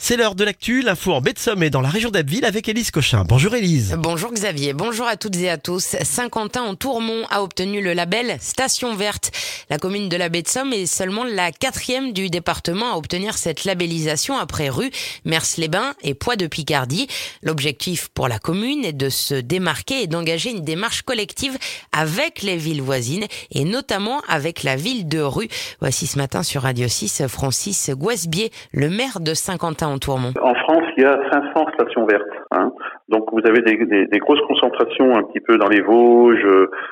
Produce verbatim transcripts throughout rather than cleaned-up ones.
C'est l'heure de l'actu, l'info en baie de Somme et dans la région d'Abbeville avec Élise Cochin. Bonjour Élise. Bonjour Xavier, bonjour à toutes et à tous. Saint-Quentin en Tourmont a obtenu le label Station Verte. La commune de la baie de Somme est seulement la quatrième du département à obtenir cette labellisation après Rue, Mers-les-Bains et Poix de Picardie. L'objectif pour la commune est de se démarquer et d'engager une démarche collective avec les villes voisines et notamment avec la ville de Rue. Voici ce matin sur Radio six Francis Guesbier, le maire de Saint-Quentin en Tourmont. En France, il y a cinq cents stations vertes. Hein. Donc vous avez des, des, des grosses concentrations un petit peu dans les Vosges,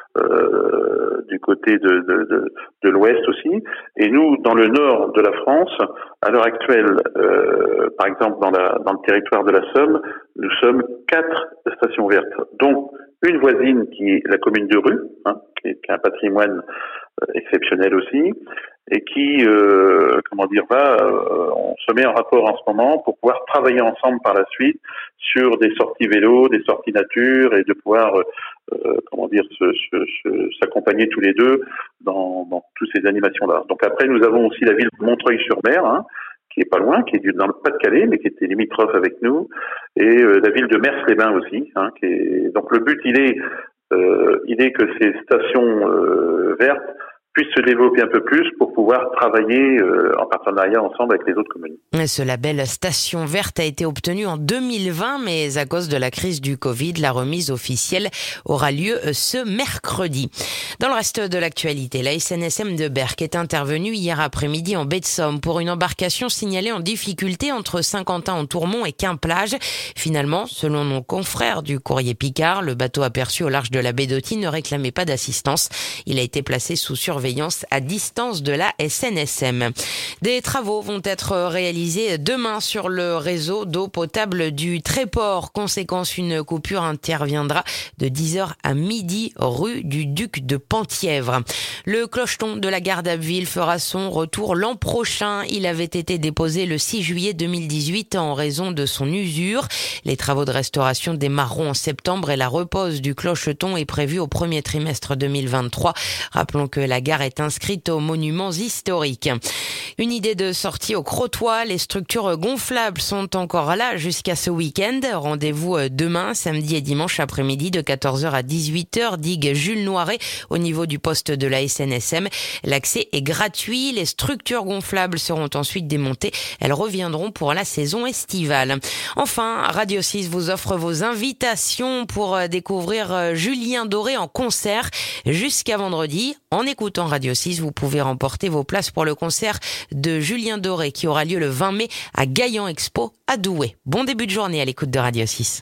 euh, du côté de, de, de, de l'Ouest aussi. Et nous, dans le nord de la France, à l'heure actuelle, euh, par exemple dans, la, dans le territoire de la Somme, nous sommes quatre stations vertes. Donc une voisine qui est la commune de Rue, hein, qui, est, qui a un patrimoine euh, exceptionnel aussi, et qui, euh, comment dire, va, euh, on se met en rapport en ce moment pour pouvoir travailler ensemble par la suite sur des sorties vélo, des sorties nature, et de pouvoir, euh, comment dire, se, se, se, s'accompagner tous les deux dans, dans toutes ces animations-là. Donc après, nous avons aussi la ville de Montreuil-sur-Mer, hein, qui est pas loin, qui est dans le Pas-de-Calais, mais qui était limitrophe avec nous, et euh, la ville de Mers-les-Bains aussi. Hein, qui est... Donc le but, il est, euh, il est que ces stations euh, vertes puissent se développer un peu plus pour pouvoir travailler euh, en partenariat ensemble avec les autres communes. Ce label Station Verte a été obtenu en deux mille vingt, mais à cause de la crise du Covid, la remise officielle aura lieu ce mercredi. Dans le reste de l'actualité, la S N S M de Berck est intervenue hier après-midi en baie de Somme pour une embarcation signalée en difficulté entre Saint-Quentin en Tourmont et Quimplage. Finalement, selon nos confrères du Courrier Picard, le bateau aperçu au large de la baie d'Auty ne réclamait pas d'assistance. Il a été placé sous surveillance à distance de la S N S M. Des travaux vont être réalisés demain sur le réseau d'eau potable du Tréport. Conséquence, une coupure interviendra de dix heures à midi rue du Duc de Penthièvre. Le clocheton de la gare d'Abbeville fera son retour l'an prochain. Il avait été déposé le six juillet deux mille dix-huit en raison de son usure. Les travaux de restauration démarreront en septembre et la repose du clocheton est prévue au premier trimestre deux mille vingt-trois. Rappelons que la gare est inscrite aux monuments historiques. Une idée de sortie au Crotoy. Les structures gonflables sont encore là jusqu'à ce week-end. Rendez-vous demain, samedi et dimanche après-midi de quatorze heures à dix-huit heures, digue Jules Noiret au niveau du poste de la S N S M. L'accès est gratuit. Les structures gonflables seront ensuite démontées. Elles reviendront pour la saison estivale. Enfin, Radio six vous offre vos invitations pour découvrir Julien Doré en concert jusqu'à vendredi. En écoutant Radio six, vous pouvez remporter vos places pour le concert de Julien Doré qui aura lieu le vingt mai à Gaillan Expo à Douai. Bon début de journée à l'écoute de Radio six.